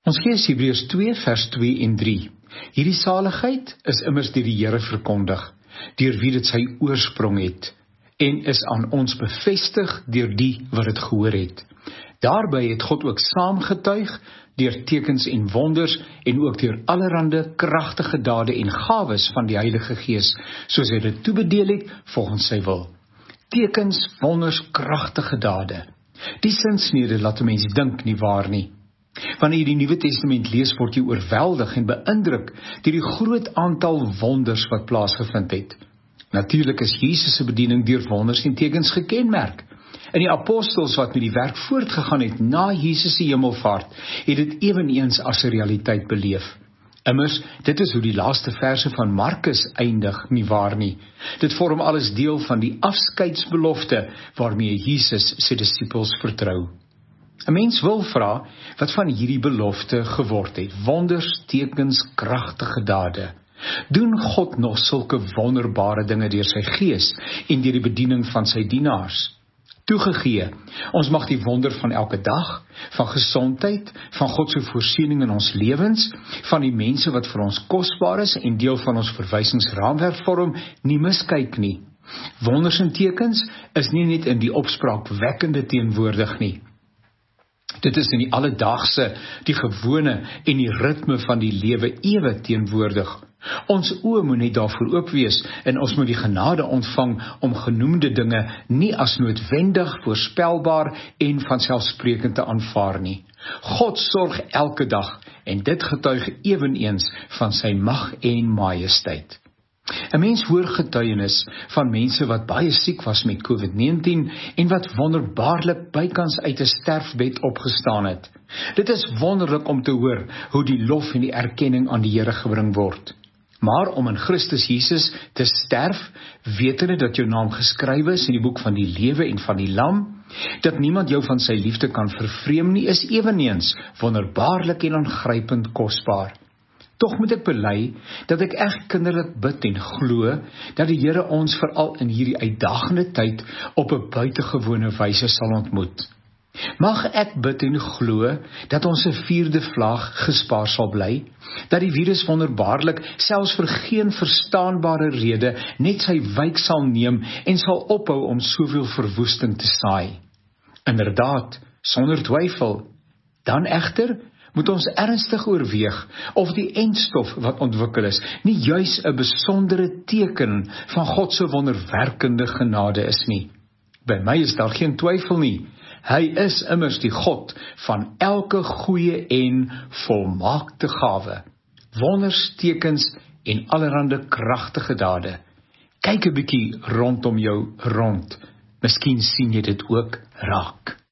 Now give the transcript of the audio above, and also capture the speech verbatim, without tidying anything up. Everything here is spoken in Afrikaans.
Ons lees Hebreërs twee vers twee en drie. Hierdie saligheid is immers deur die Here verkondig, deur wie dit sy oorsprong het, en is aan ons bevestig deur die wat dit gehoor het. Daarby het God ook saamgetuig deur tekens en wonders en ook deur allerhande kragtige dade en gawes van die Heilige Gees, soos hy dit toebedeel het volgens sy wil. Tekens, wonders, kragtige dade. Die sinsnede laat 'n mens dink, nie waar nie? Wanneer jy die Nuwe Testament lees, word jy oorweldig en beïndruk deur die groot aantal wonders wat plaasgevind het. Natuurlik is Jesus se bediening deur wonders en tekens gekenmerk. En die apostels wat met die werk voortgegaan het na Jesus se hemelvaart, het dit eweneens as 'n realiteit beleef. Immers, dit is hoe die laaste verse van Markus eindig, nie waar nie? Dit vorm alles deel van die afskeidsbelofte waarmee Jesus sy disippels vertrou. 'n Mens wil vra wat van hierdie belofte geword het, wonders, tekens, kragtige dade. Doen God nog sulke wonderbare dinge deur sy Gees en deur die bediening van sy dienaars? Toegegee, ons mag die wonder van elke dag, van gesondheid, van God se voorsiening in ons lewens, van die mense wat vir ons kosbaar is en deel van ons verwysingsraamwerk vorm, nie miskyk nie. Wonders en tekens is nie net in die opspraakwekkende teenwoordig nie. Dit is in die alledaagse, die gewone en die ritme van die lewe ewe teenwoordig. Ons oë moet net daarvoor oop wees en ons moet die genade ontvang om genoemde dinge nie as noodwendig, voorspelbaar en vanselfsprekend te aanvaar nie. God sorg elke dag en dit getuig eweneens van sy mag en majesteit. 'n Mens hoor getuienis van mense wat baie siek was met COVID negentien en wat wonderbaarlik bykans uit 'n sterfbed opgestaan het. Dit is wonderlik om te hoor hoe die lof en die erkenning aan die Here gebring word. Maar om in Christus Jesus te sterf, wetende dat jou naam geskrywe is in die boek van die lewe en van die lam, dat niemand jou van sy liefde kan vervreem nie, is eweneens wonderbaarlik en aangrypend kosbaar. Tog moet ek bely dat ek reg kinderlik bid en glo dat die Here ons veral in hierdie uitdagende tyd op 'n buitengewone wyse sal ontmoet. Mag ek bid en glo dat ons 'n vierde vlaag gespaar sal bly, dat die virus wonderbaarlik selfs vir geen verstaanbare rede net sy wyk sal neem en sal ophou om soveel verwoesting te saai. Inderdaad, sonder twyfel, dan egter moet ons ernstig oorweeg of die entstof wat ontwikkel is nie juis 'n besondere teken van God se wonderwerkende genade is nie. By my is daar geen twyfel nie. Hy is immers die God van elke goeie en volmaakte gawe, wonders, tekens en allerhande kragtige dade. Kyk 'n bietjie rondom jou rond. Miskien sien jy dit ook raak.